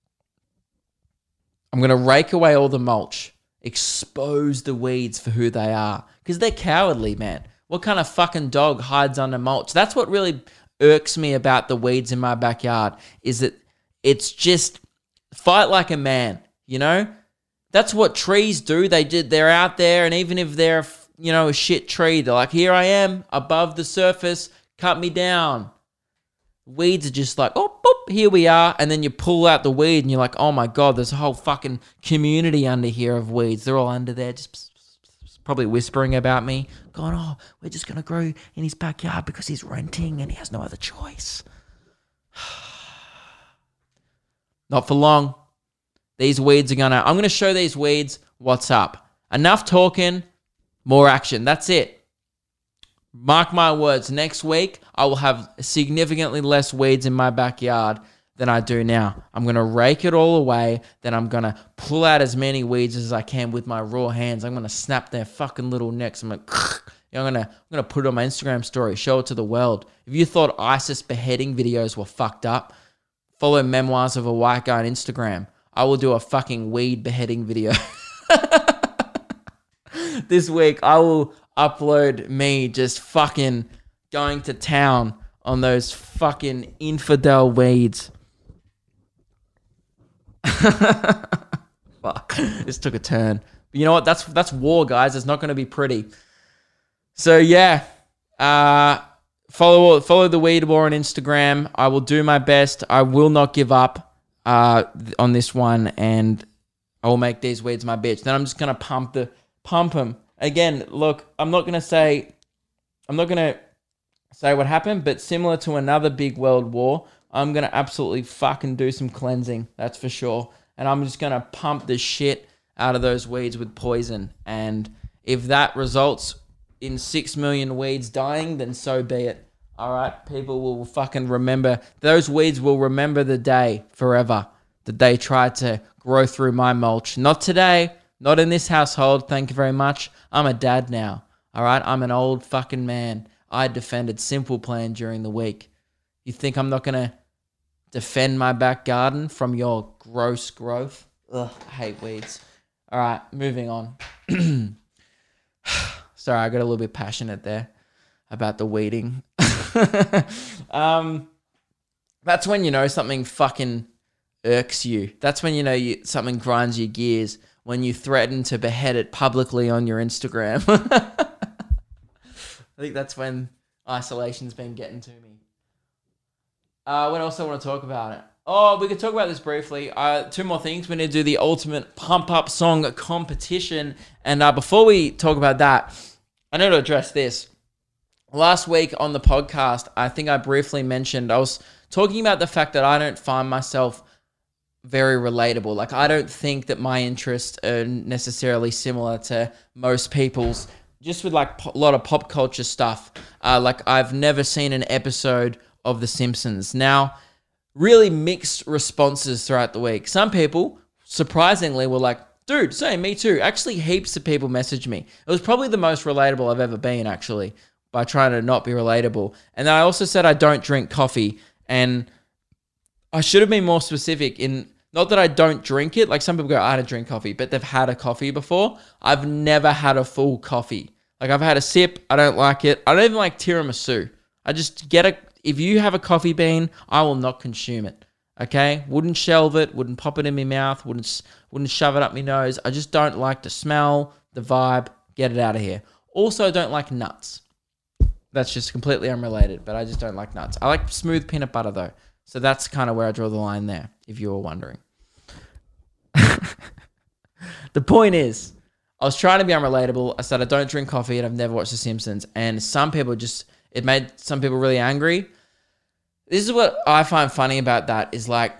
I'm going to rake away all the mulch, expose the weeds for who they are, because they're cowardly, man. What kind of fucking dog hides under mulch? That's what really irks me about the weeds in my backyard, is that it's just fight like a man, you know? That's what trees do. They're out there, and even if they're, you know, a shit tree, they're like, here I am, above the surface, cut me down. Weeds are just like, oh, boop, here we are. And then you pull out the weed and you're like, oh my God, there's a whole fucking community under here of weeds. They're all under there just probably whispering about me, going, oh, we're just going to grow in his backyard because he's renting and he has no other choice. Not for long. These weeds I'm going to show these weeds what's up. Enough talking, more action. That's it. Mark my words, next week, I will have significantly less weeds in my backyard than I do now. I'm going to rake it all away. Then I'm going to pull out as many weeds as I can with my raw hands. I'm going to snap their fucking little necks. I'm going to put it on my Instagram story, show it to the world. If you thought ISIS beheading videos were fucked up, follow Memoirs of a White Guy on Instagram. I will do a fucking weed beheading video. This week, I will upload me just fucking going to town on those fucking infidel weeds. Fuck, this took a turn. But you know what? That's war, guys. It's not going to be pretty. So yeah, follow the weed war on Instagram. I will do my best. I will not give up on this one, and I will make these weeds my bitch. Then I'm just gonna pump them. Again, look, I'm not going to say what happened, but similar to another big world war, I'm going to absolutely fucking do some cleansing, that's for sure. And I'm just going to pump the shit out of those weeds with poison. And if that results in 6 million weeds dying, then so be it. All right? People will fucking remember. Those weeds will remember the day forever that they tried to grow through my mulch. Not today. Not in this household, thank you very much. I'm a dad now, all right? I'm an old fucking man. I defended Simple Plan during the week. You think I'm not going to defend my back garden from your gross growth? Ugh, I hate weeds. All right, moving on. Sorry, I got a little bit passionate there about the weeding. That's when you know something fucking irks you. That's when you know something grinds your gears. When you threaten to behead it publicly on your Instagram. I think that's when isolation's been getting to me. What else I want to talk about? Oh, we could talk about this briefly. Two more things. We need to do the ultimate pump up song competition. And before we talk about that, I need to address this. Last week on the podcast, I think I briefly mentioned, I was talking about the fact that I don't find myself very relatable. Like, I don't think that my interests are necessarily similar to most people's, just with like a lot of pop culture stuff. Like, I've never seen an episode of The Simpsons. Now, really mixed responses throughout the week. Some people, surprisingly, were like, dude, same, me too. Actually, heaps of people messaged me. It was probably the most relatable I've ever been, actually, by trying to not be relatable. And then I also said I don't drink coffee, and I should have been more specific in, not that I don't drink it. Like, some people go, I don't drink coffee, but they've had a coffee before. I've never had a full coffee. Like, I've had a sip. I don't like it. I don't even like tiramisu. I just if you have a coffee bean, I will not consume it. Okay? Wouldn't shelve it, wouldn't pop it in my mouth, wouldn't shove it up my nose. I just don't like the smell, the vibe. Get it out of here. Also, don't like nuts. That's just completely unrelated, but I just don't like nuts. I like smooth peanut butter, though. So that's kind of where I draw the line there, if you were wondering. The point is, I was trying to be unrelatable. I said I don't drink coffee and I've never watched The Simpsons. And it made some people really angry. This is what I find funny about that is like,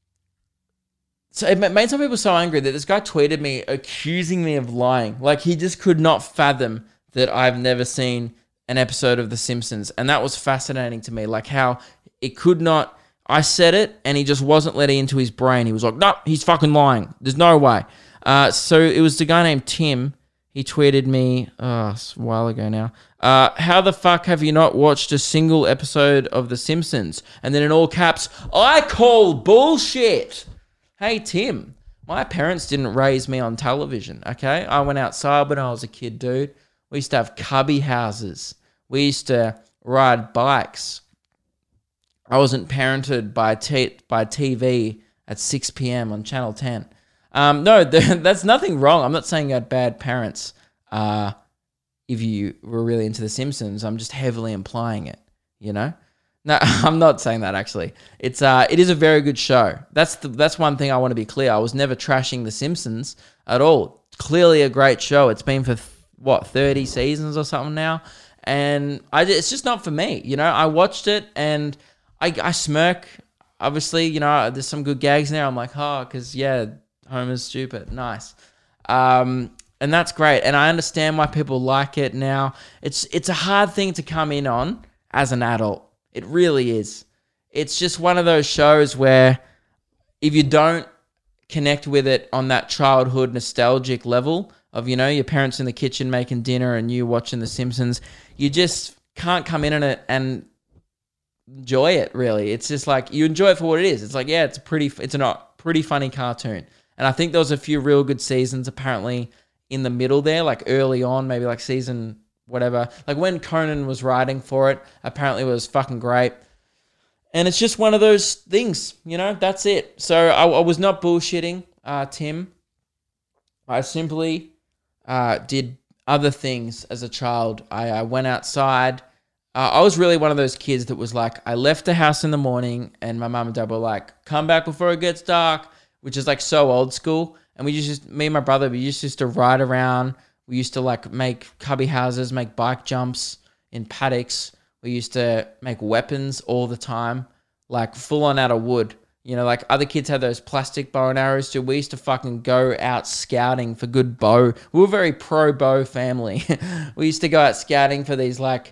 so it made some people so angry that this guy tweeted me accusing me of lying. Like, he just could not fathom that I've never seen an episode of The Simpsons. And that was fascinating to me. Like, how it could not, I said it and he just wasn't letting into his brain. He was like, no, he's fucking lying. There's no way. So it was the guy named Tim. He tweeted me a while ago now. How the fuck have you not watched a single episode of The Simpsons? And then in all caps, I call bullshit. Hey, Tim, my parents didn't raise me on television, okay? I went outside when I was a kid, dude. We used to have cubby houses. We used to ride bikes. I wasn't parented by TV at 6 p.m. on Channel 10. No, that's nothing wrong. I'm not saying you had bad parents if you were really into The Simpsons. I'm just heavily implying it, you know? No, I'm not saying that, actually. It is a very good show. That's one thing I want to be clear. I was never trashing The Simpsons at all. Clearly a great show. It's been for, 30 seasons or something now? And it's just not for me, you know? I watched it and I smirk. Obviously, you know, there's some good gags in there. I'm like, because, yeah, Homer's stupid. Nice. And that's great. And I understand why people like it now. It's a hard thing to come in on as an adult. It really is. It's just one of those shows where if you don't connect with it on that childhood nostalgic level of, you know, your parents in the kitchen making dinner and you watching The Simpsons, you just can't come in on it and enjoy it, really. It's just like, you enjoy it for what it is. It's like, yeah, it's a pretty funny cartoon. And I think there was a few real good seasons apparently in the middle there, like early on, maybe like season whatever. Like when Conan was writing for it, apparently it was fucking great. And it's just one of those things, you know, that's it. So I was not bullshitting, Tim. I simply did other things as a child. I went outside. I was really one of those kids that was like, I left the house in the morning and my mum and dad were like, come back before it gets dark, which is like so old school. And me and my brother, we used to ride around. We used to like make cubby houses, make bike jumps in paddocks. We used to make weapons all the time, like full on out of wood. You know, like other kids had those plastic bow and arrows too. We used to fucking go out scouting for good bow. We were a very pro bow family. We used to go out scouting for these like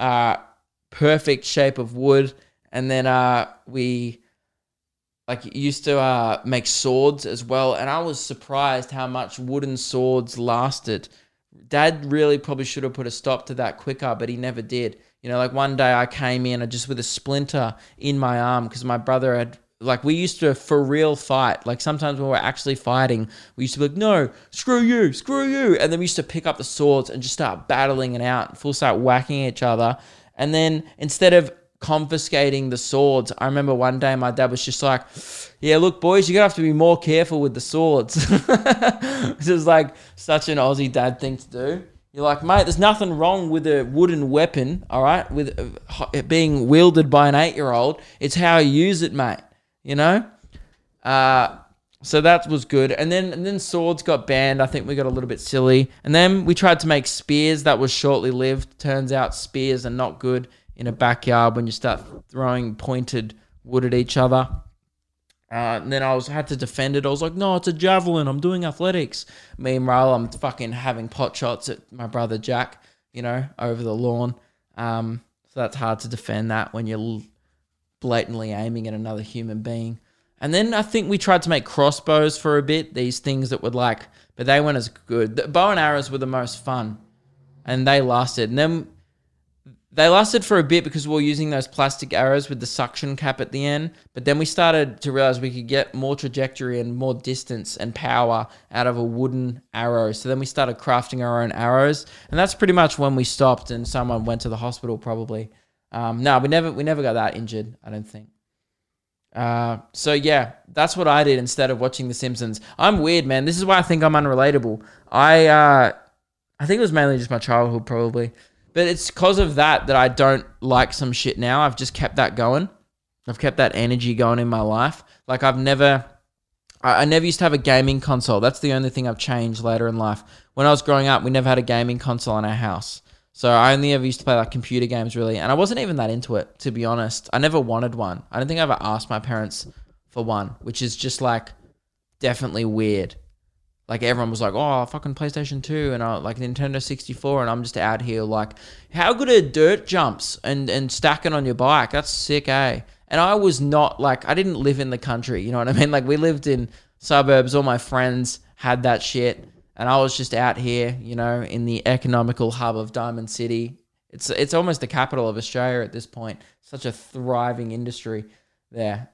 perfect shape of wood. And then we like used to make swords as well. And I was surprised how much wooden swords lasted. Dad really probably should have put a stop to that quicker, but he never did. You know, like one day I came in just with a splinter in my arm because my brother had, like, we used to for real fight. Like sometimes when we were actually fighting, we used to be like, no, screw you. And then we used to pick up the swords and just start battling it out, full start whacking each other. And then instead of confiscating the swords, I remember one day my dad was just like, yeah, look, boys, you're going to have to be more careful with the swords. This is like such an Aussie dad thing to do. You're like, mate, there's nothing wrong with a wooden weapon, all right, with it being wielded by an 8-year-old. It's how you use it, mate. you know? So that was good. And then swords got banned. I think we got a little bit silly. And then we tried to make spears. That was shortly lived. Turns out spears are not good in a backyard when you start throwing pointed wood at each other. And then I had to defend it. I was like, no, it's a javelin. I'm doing athletics. Meanwhile, I'm fucking having pot shots at my brother Jack, you know, over the lawn. So that's hard to defend that when you're blatantly aiming at another human being. And then I think we tried to make crossbows for a bit. These things that would like, but they weren't as good. The bow and arrows were the most fun. And they lasted. And then they lasted for a bit because we were using those plastic arrows with the suction cap at the end. But then we started to realize we could get more trajectory and more distance and power out of a wooden arrow. So then we started crafting our own arrows. And that's pretty much when we stopped and someone went to the hospital probably. No, we never got that injured, I don't think. So yeah, that's what I did instead of watching The Simpsons. I'm weird, man. This is why I think I'm unrelatable. I think it was mainly just my childhood probably. But it's because of that I don't like some shit now. I've just kept that going. I've kept that energy going in my life. Like I never used to have a gaming console. That's the only thing I've changed later in life. When I was growing up, we never had a gaming console in our house. So I only ever used to play like computer games really. And I wasn't even that into it, to be honest. I never wanted one. I don't think I ever asked my parents for one, which is just like definitely weird. Like everyone was like, oh, fucking PlayStation 2 and like Nintendo 64. And I'm just out here like, how good are dirt jumps and stacking on your bike? That's sick, eh? And I was not like, I didn't live in the country. You know what I mean? Like we lived in suburbs. All my friends had that shit. And I was just out here, you know, in the economical hub of Diamond City. It's almost the capital of Australia at this point. Such a thriving industry there.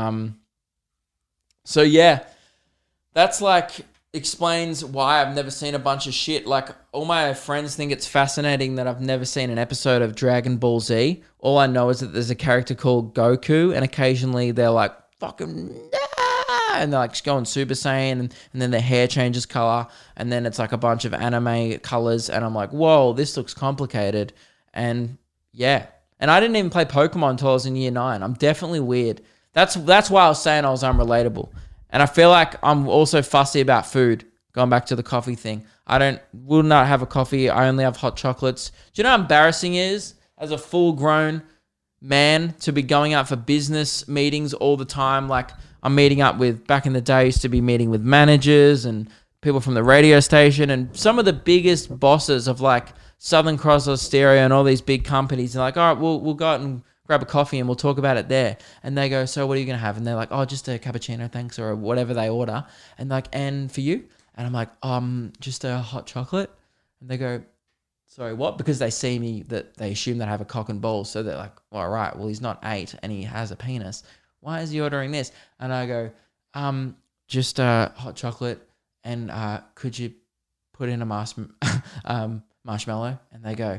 So yeah, that's like explains why I've never seen a bunch of shit. Like all my friends think it's fascinating that I've never seen an episode of Dragon Ball Z. All I know is that there's a character called Goku, and occasionally they're like fucking and they're like just going Super Saiyan, and then their hair changes color, and then it's like a bunch of anime colors, and I'm like, whoa, this looks complicated. And yeah, and I didn't even play Pokemon until I was in year 9. I'm definitely weird. That's why I was saying I was unrelatable. And I feel like I'm also fussy about food. Going back to the coffee thing. Will not have a coffee. I only have hot chocolates. Do you know how embarrassing it is as a full-grown man to be going out for business meetings all the time? Like I'm meeting up with, back in the day, I used to be meeting with managers and people from the radio station and some of the biggest bosses of like Southern Cross Stereo and all these big companies. They're like, all right, we'll go out and grab a coffee and we'll talk about it there. And they go, so what are you going to have? And they're like, oh, just a cappuccino, thanks, or whatever they order. And like, and for you? And I'm like, just a hot chocolate. And they go, sorry, what? Because they see me, that they assume that I have a cock and balls. So they're like, all right, well, he's not 8 and he has a penis. Why is he ordering this? And I go, just a hot chocolate. And could you put in a marshmallow? And they go,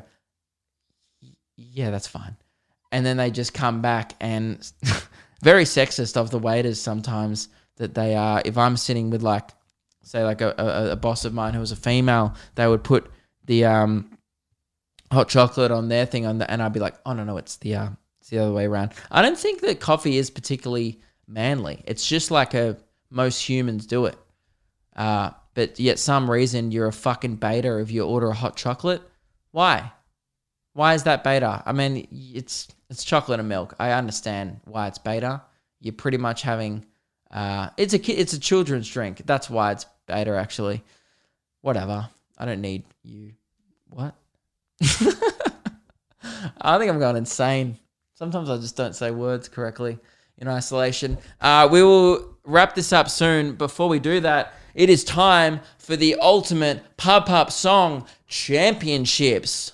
yeah, that's fine. And then they just come back and very sexist of the waiters sometimes that they are. If I'm sitting with like, say like a boss of mine who was a female, they would put the hot chocolate on their thing and I'd be like, oh no, it's the other way around. I don't think that coffee is particularly manly. It's just like most humans do it. But yet some reason you're a fucking beta if you order a hot chocolate. Why? Why is that beta? I mean, it's chocolate and milk. I understand why it's beta. You're pretty much having it's a children's drink. That's why it's beta actually. Whatever. I don't need you. What? I think I'm going insane. Sometimes I just don't say words correctly in isolation. We will wrap this up soon. Before we do that, it is time for the ultimate pub song championships.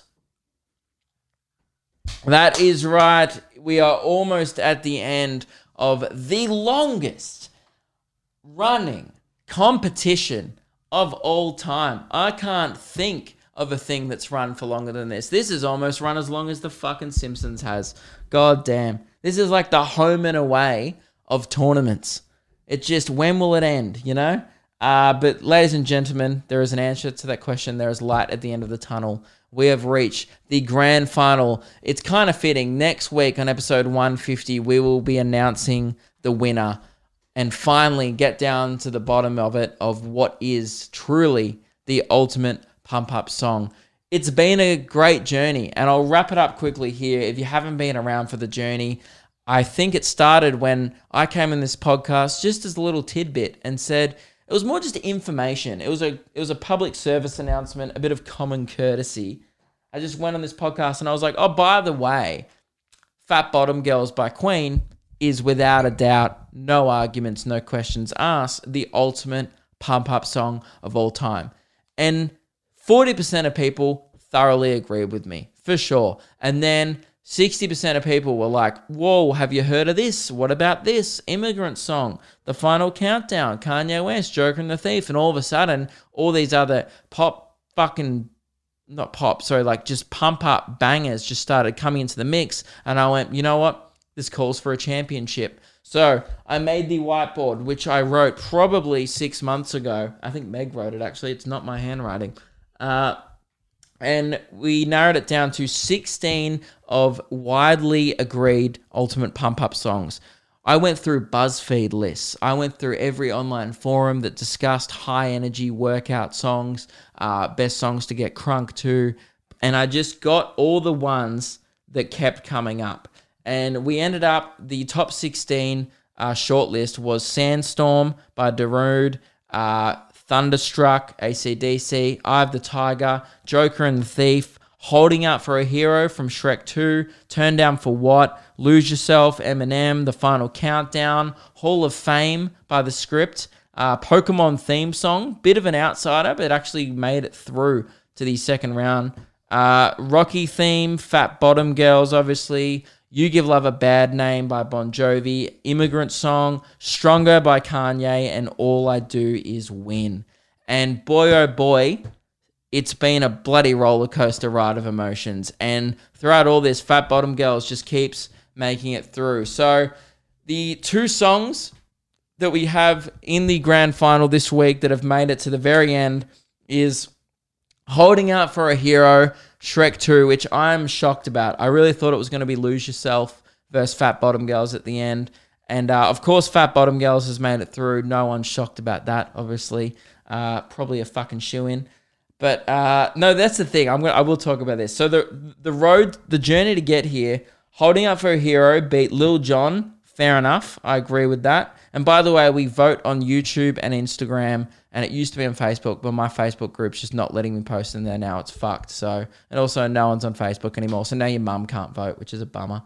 That is right. We are almost at the end of the longest running competition of all time. I can't think of a thing that's run for longer than this. This is almost run as long as the fucking Simpsons has. God damn. This is like the home and away of tournaments. It just, when will it end, you know? But ladies and gentlemen, there is an answer to that question. There is light at the end of the tunnel. we have reached the grand final. It's kind of fitting. Next week on episode 150, we will be announcing the winner and finally get down to the bottom of it, of what is truly the ultimate pump-up song. It's been a great journey, and I'll wrap it up quickly here. If you haven't been around for the journey, I think it started when I came in this podcast just as a little tidbit and said it was more just information. It was a public service announcement, a bit of common courtesy. I just went on this podcast and I was like, oh, by the way, Fat Bottom Girls by Queen is without a doubt, no arguments, no questions asked, the ultimate pump-up song of all time. And 40% of people thoroughly agreed with me, for sure. And then 60% of people were like, whoa, have you heard of this? What about this? Immigrant Song, The Final Countdown, Kanye West, Joker and the Thief. And all of a sudden, all these other just pump-up bangers just started coming into the mix. And I went, you know what? This calls for a championship. So I made the whiteboard, which I wrote probably 6 months ago. I think Meg wrote it, actually. It's not my handwriting. And we narrowed it down to 16 of widely agreed ultimate pump-up songs. I went through BuzzFeed lists. I went through every online forum that discussed high-energy workout songs, best songs to get crunk to, and I just got all the ones that kept coming up. And we ended up, the top 16 shortlist was Sandstorm by Darude, Thunderstruck, AC/DC, Eye of the Tiger, Joker and the Thief, Holding Out for a Hero from Shrek 2, Turn Down for What, Lose Yourself, Eminem, The Final Countdown, Hall of Fame by The Script, Pokemon theme song, bit of an outsider, but actually made it through to the second round. Rocky theme, Fat Bottom Girls, obviously, You Give Love a Bad Name by Bon Jovi, Immigrant Song, Stronger by Kanye, and All I Do Is Win. And boy, oh boy, it's been a bloody roller coaster ride of emotions. And throughout all this, Fat Bottom Girls just keeps making it through. So the two songs that we have in the grand final this week that have made it to the very end is Holding Out for a Hero, Shrek 2, which I'm shocked about. I really thought it was going to be Lose Yourself versus Fat Bottom Girls at the end. And, of course, Fat Bottom Girls has made it through. No one's shocked about that, obviously. Probably a fucking shoo-in. But, no, that's the thing. I will talk about this. So the journey to get here, Holding Out for a Hero beat Lil Jon. Fair enough. I agree with that. And by the way, we vote on YouTube and Instagram, and it used to be on Facebook, but my Facebook group's just not letting me post in there now. It's fucked. So, and also no one's on Facebook anymore. So now your mum can't vote, which is a bummer.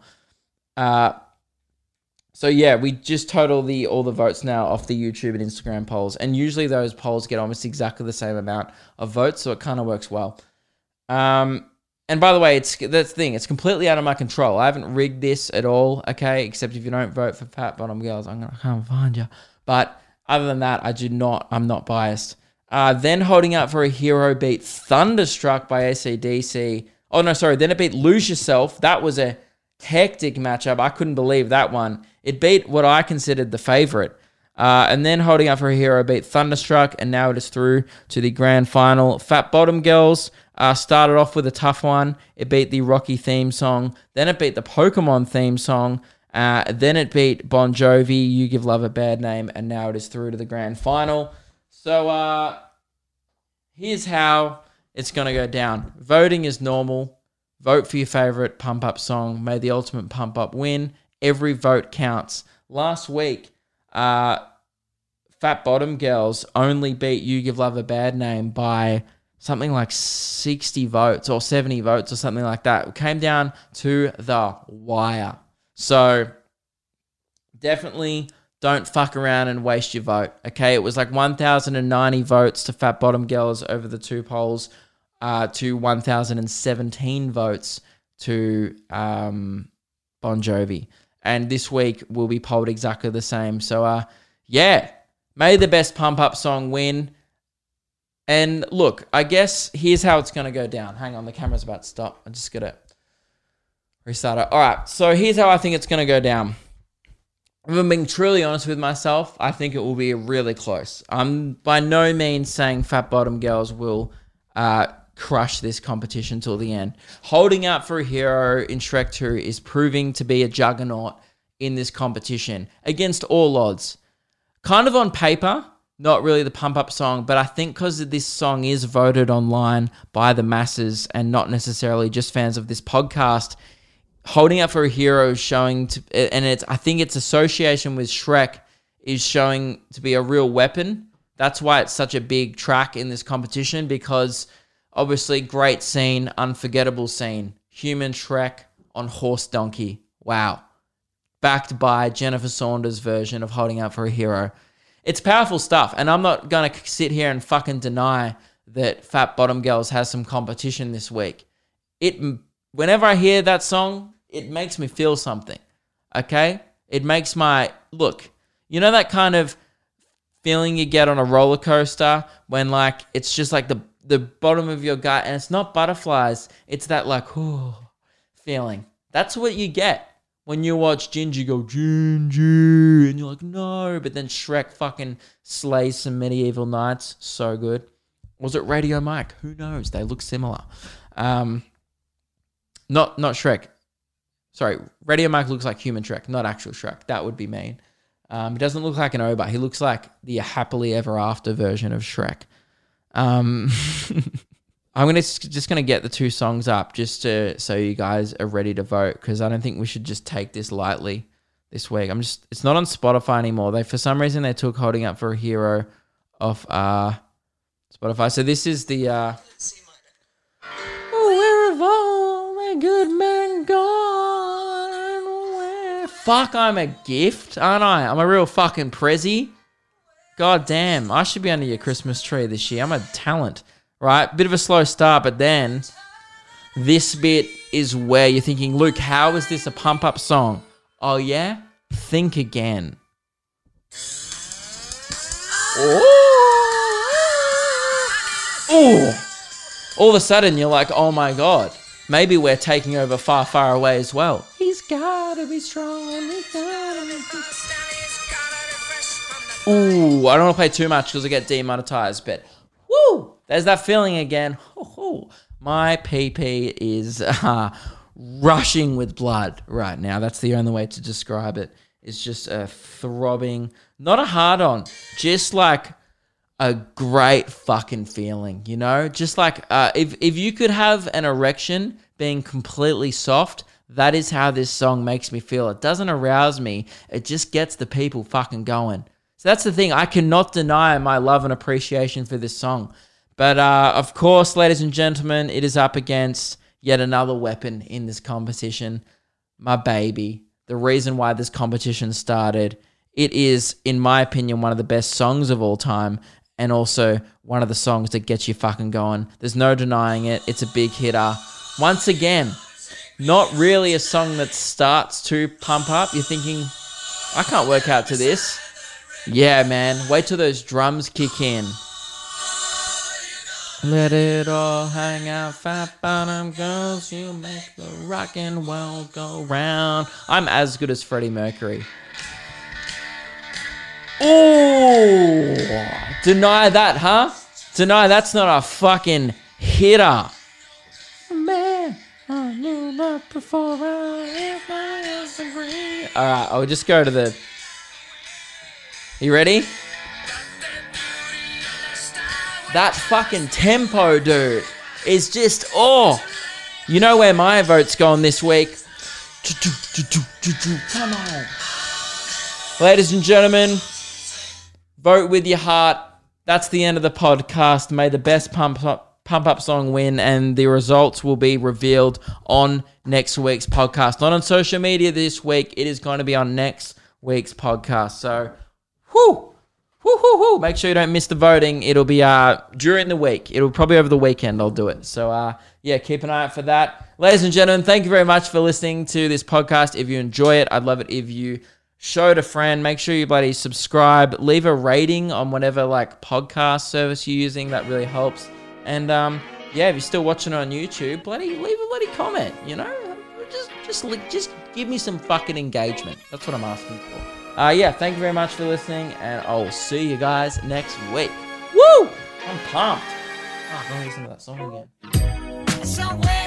So yeah, we just total all the votes now off the YouTube and Instagram polls. And usually those polls get almost exactly the same amount of votes. So it kind of works well. And by the way, that's the thing. It's completely out of my control. I haven't rigged this at all, okay? Except if you don't vote for Fat Bottom Girls, I'm going to come find you. But other than that, I'm not biased. Then Holding Out for a Hero beat Thunderstruck by AC/DC. Oh, no, sorry. Then it beat Lose Yourself. That was a hectic matchup. I couldn't believe that one. It beat what I considered the favorite. And then Holding Out for a Hero beat Thunderstruck, and now it is through to the grand final. Fat Bottom Girls started off with a tough one. It beat the Rocky theme song. Then it beat the Pokemon theme song. Then it beat Bon Jovi, You Give Love a Bad Name, and now it is through to the grand final. So here's how it's going to go down. Voting is normal. Vote for your favorite pump-up song. May the ultimate pump-up win. Every vote counts. Last week, Fat Bottom Girls only beat You Give Love a Bad Name by something like 60 votes or 70 votes or something like that. It came down to the wire. So definitely don't fuck around and waste your vote. Okay, it was like 1,090 votes to Fat Bottom Girls over the two polls, to 1,017 votes to Bon Jovi. And this week will be polled exactly the same. So, yeah, may the best pump-up song win. And look, I guess here's how it's going to go down. Hang on, the camera's about to stop. I just got to restart it. All right, so here's how I think it's going to go down. If I'm being truly honest with myself, I think it will be really close. I'm by no means saying Fat Bottom Girls will crush this competition till the end. Holding Out for a Hero in Shrek 2 is proving to be a juggernaut in this competition against all odds. Kind of on paper, not really the pump up song, but I think because this song is voted online by the masses and not necessarily just fans of this podcast, Holding Out for a Hero is showing to, and I think its association with Shrek is showing to be a real weapon. That's why it's such a big track in this competition, because obviously great scene, unforgettable scene. Human Shrek on horse donkey. Wow. Backed by Jennifer Saunders' version of Holding Out for a Hero. It's powerful stuff, and I'm not going to sit here and fucking deny that Fat Bottom Girls has some competition this week. Whenever I hear that song, it makes me feel something, okay? It makes look, you know that kind of feeling you get on a roller coaster when, like, it's just like the bottom of your gut, and it's not butterflies, it's that, like, feeling. That's what you get when you watch Gingy go, Gingy, and you're like, no, but then Shrek fucking slays some medieval knights. So good. Was it Radio Mike? Who knows? They look similar. Not Shrek. Sorry, Radio Mike looks like human Shrek, not actual Shrek. That would be mean. He doesn't look like an Oba. He looks like the happily ever after version of Shrek. I'm just gonna get the two songs up just so you guys are ready to vote, because I don't think we should just take this lightly this week. It's not on Spotify anymore. For some reason they took Holding Out for a Hero off Spotify. So this is the where have all the good men gone? Fuck, I'm a gift, aren't I? I'm a real fucking prezi. God damn, I should be under your Christmas tree this year. I'm a talent. Right, bit of a slow start, but then this bit is where you're thinking, Luke, how is this a pump-up song? Oh, yeah? Think again. Oh! All of a sudden, you're like, oh, my God. Maybe we're taking over Far, Far Away as well. He's gotta be strong. Ooh, I don't want to play too much because I get demonetized, but woo! There's that feeling again. My PP is rushing with blood right now. That's the only way to describe it. It's just a throbbing, not a hard on, just like a great fucking feeling, you know? Just like if you could have an erection being completely soft, that is how this song makes me feel. It doesn't arouse me. It just gets the people fucking going. So that's the thing. I cannot deny my love and appreciation for this song. But, of course, ladies and gentlemen, it is up against yet another weapon in this competition, my baby. The reason why this competition started. It is, in my opinion, one of the best songs of all time, and also one of the songs that gets you fucking going. There's no denying it. It's a big hitter. Once again, not really a song that starts to pump up. You're thinking, I can't work out to this. Yeah, man. Wait till those drums kick in. Let it all hang out, fat bottom girls. You make the rockin' world go round. I'm as good as Freddie Mercury. Oh, deny that, huh? Deny that's not a fucking hitter. Man, I knew not before I agree. All right, I'll just go to the. You ready? That fucking tempo, dude, is just, you know where my vote's going this week. Come on. Ladies and gentlemen, vote with your heart. That's the end of the podcast. May the best pump up song win, and the results will be revealed on next week's podcast. Not on social media this week. It is going to be on next week's podcast. So, make sure you don't miss the voting. It'll be during the week. It'll probably over the weekend I'll do it. So, keep an eye out for that. Ladies and gentlemen, thank you very much for listening to this podcast. If you enjoy it, I'd love it if you show it a friend. Make sure you bloody subscribe. Leave a rating on whatever podcast service you're using. That really helps. And, if you're still watching on YouTube, leave a bloody comment, you know? Just give me some fucking engagement. That's what I'm asking for. Thank you very much for listening, and I'll see you guys next week. Woo! I'm pumped. Oh, I'm gonna listen to that song again. Somewhere